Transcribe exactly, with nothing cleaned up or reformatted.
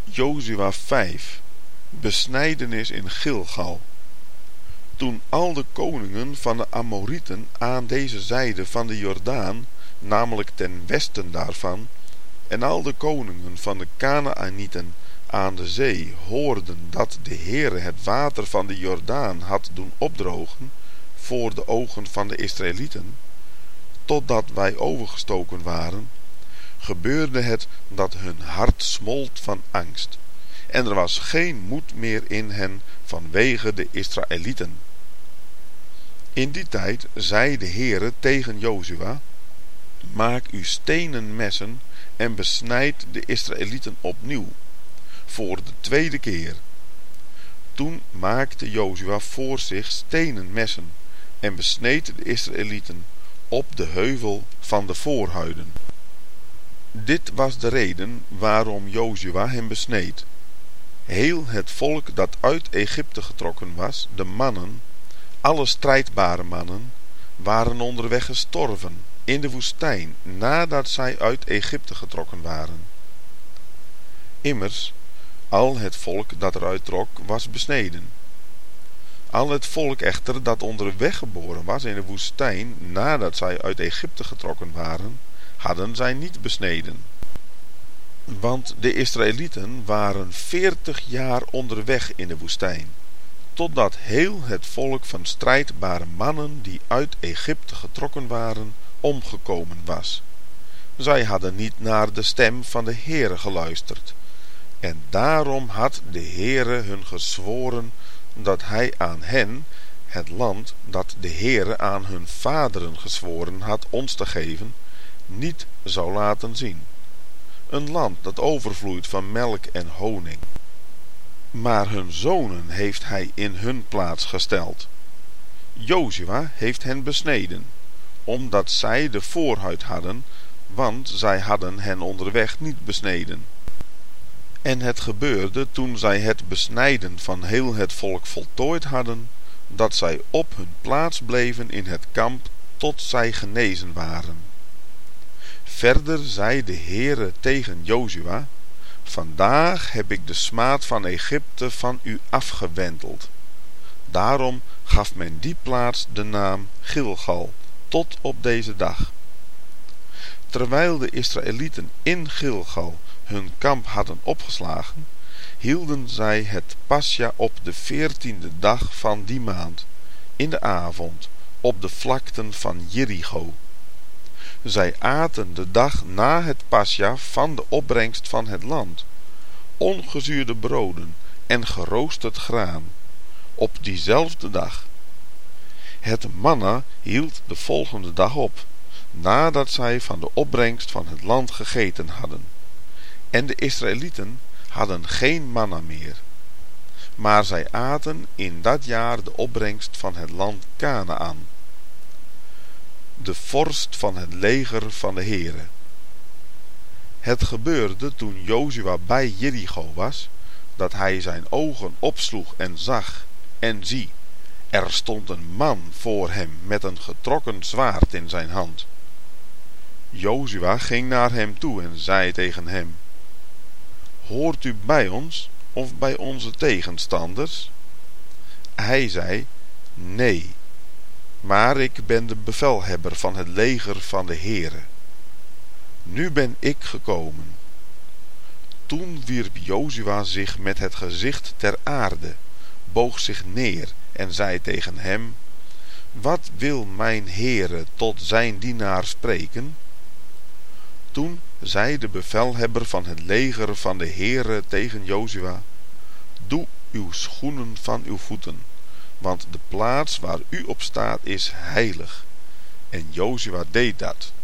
Jozua vijf. Besnijdenis in Gilgal. Toen al de koningen van de Amorieten aan deze zijde van de Jordaan, namelijk ten westen daarvan, en al de koningen van de Kanaanieten aan de zee hoorden dat de Heere het water van de Jordaan had doen opdrogen voor de ogen van de Israëlieten, totdat wij overgestoken waren, gebeurde het dat hun hart smolt van angst, en er was geen moed meer in hen vanwege de Israëlieten. In die tijd zei de Heere tegen Jozua: maak u stenen messen en besnijd de Israëlieten opnieuw, voor de tweede keer. Toen maakte Jozua voor zich stenen messen en besneed de Israëlieten op de heuvel van de voorhuiden. Dit was de reden waarom Jozua hem besneed. Heel het volk dat uit Egypte getrokken was, de mannen, alle strijdbare mannen, waren onderweg gestorven in de woestijn nadat zij uit Egypte getrokken waren. Immers, al het volk dat eruit trok was besneden. Al het volk echter dat onderweg geboren was in de woestijn nadat zij uit Egypte getrokken waren, hadden zij niet besneden. Want de Israëlieten waren veertig jaar onderweg in de woestijn, totdat heel het volk van strijdbare mannen die uit Egypte getrokken waren, omgekomen was. Zij hadden niet naar de stem van de Heere geluisterd, en daarom had de Heere hun gezworen dat hij aan hen het land dat de Heere aan hun vaderen gezworen had ons te geven, niet zou laten zien. Een land dat overvloeit van melk en honing. Maar hun zonen heeft hij in hun plaats gesteld. Jozua heeft hen besneden, omdat zij de voorhuid hadden, want zij hadden hen onderweg niet besneden. En het gebeurde toen zij het besnijden van heel het volk voltooid hadden, dat zij op hun plaats bleven in het kamp tot zij genezen waren. Verder zei de Heere tegen Jozua: vandaag heb ik de smaad van Egypte van u afgewenteld. Daarom gaf men die plaats de naam Gilgal tot op deze dag. Terwijl de Israëlieten in Gilgal hun kamp hadden opgeslagen, hielden zij het Pasja op de veertiende dag van die maand, in de avond, op de vlakten van Jericho. Zij aten de dag na het Pasja van de opbrengst van het land, ongezuurde broden en geroosterd graan, op diezelfde dag. Het manna hield de volgende dag op, nadat zij van de opbrengst van het land gegeten hadden. En de Israëlieten hadden geen manna meer. Maar zij aten in dat jaar de opbrengst van het land Kanaan, de vorst van het leger van de Heere. Het gebeurde toen Jozua bij Jericho was, dat hij zijn ogen opsloeg en zag, en zie, er stond een man voor hem met een getrokken zwaard in zijn hand. Jozua ging naar hem toe en zei tegen hem: hoort u bij ons of bij onze tegenstanders? Hij zei: nee, maar ik ben de bevelhebber van het leger van de Heere. Nu ben ik gekomen. Toen wierp Jozua zich met het gezicht ter aarde, boog zich neer en zei tegen hem: wat wil mijn Heere tot zijn dienaar spreken? Toen zei de bevelhebber van het leger van de Heere tegen Jozua: doe uw schoenen van uw voeten, want de plaats waar u op staat is heilig. En Jozua deed dat.